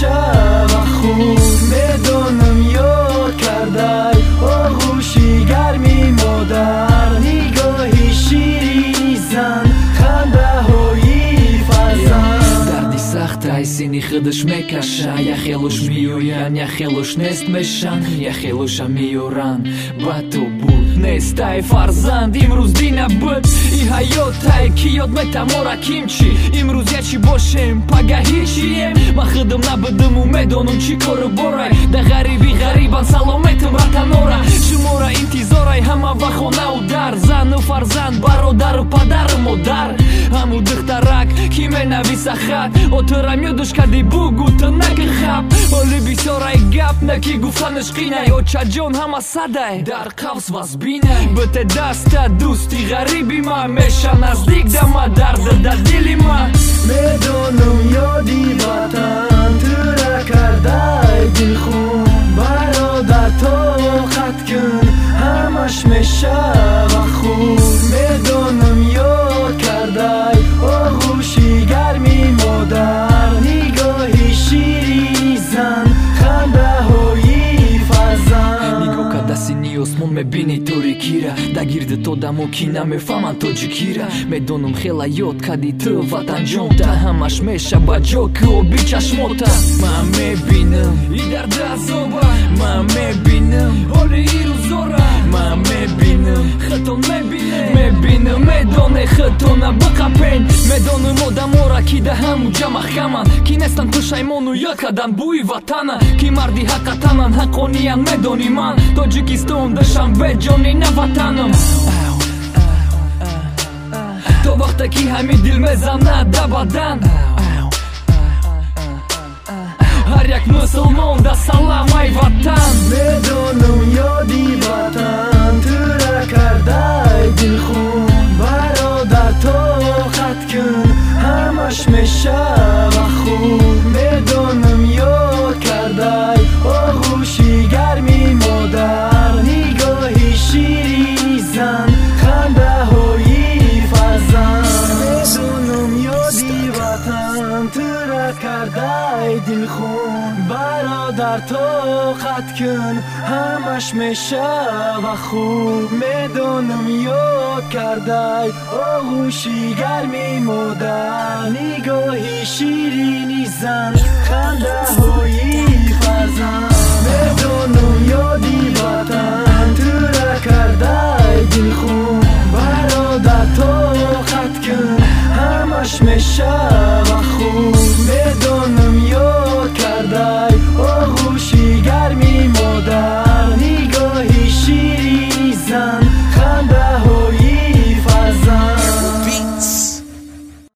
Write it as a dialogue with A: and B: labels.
A: میشه و خوب میدونم یاد کردی آغوشی گرمی مادر نگاهی شیرینی زن خنده های فرزند
B: دردی سخت ای سینی خودش میکشه یه خیلوش میوین یه خیلوش نیست میشن یه خیلوش هم میورن با تو بود نیست ای فرزند امروز دینه بود ای حیات ای کی یاد میتمورا کیمچی امروز یه چی باشیم پگه هیچیم من خودم نبودم و میدونم چی کارو برای ده غریبی غریبان سلامتم رتنورا شمورا انتظارای همه و خونه و در زن و فرزند برادر و پدر و مادر همو دخترک کی منویسه خط اترم یادش کردی بگو تو نگه خب حالی بیسارای گپ نکی گفتنش قینه اوچه جان همه صده در قوس واز بینه بته دست دوستی غریبی ما میشه نزدیک دمه درد در دلی ما
A: میدونم یادی وطن تو را کرده دل خون برادر تو خط کن همش میشه و خوب میدونم یاد کرده آغوشی گرمی مادر نگاهی شیرینی زن خنده های فرزند
B: نگاه که دستی نیاسمون میبینی توری کیره در گرد تو دمو کی نمیفهمن تو چی کیره میدونم خیلی یاد کردی تو وطن جون تا همش میشه با جوک و بی چشموتا من میبینم ای درد عذابه من میبینم حالی ای روزاره من میبینم خطون میبینم میدونه خطونه بقپین میدونم آدمورا کی ده همو جمع خمن کی نستن پشیمانو یاد کردن بوی وطنه کی مردی حقیقتنن حقانیان میدونی من تاجیکستان داشتم به جانی نه وطنم تو وقتا کی همی دل میزنه ده بدن هر یک مسلمان ده سلام ای وطن
A: میدونم یادی وطن تو را کرده دل خون برادر تو خط کن همش میشه و خوب میدونم یاد کرده آغوشی گرمی مادر نگاهی شیرینی زن خنده های فرزند میدونم یادی وطن تو را کرده دل خون برادر تو خط کن همش میشه و خوب میدونم یاد کرده آغوشی گرمی مادر نگاهی شیرینی زن خنده های فرزند میدونم یادی وطن تو را کرده دل خون برادر تو خط کن همش میشه و خوب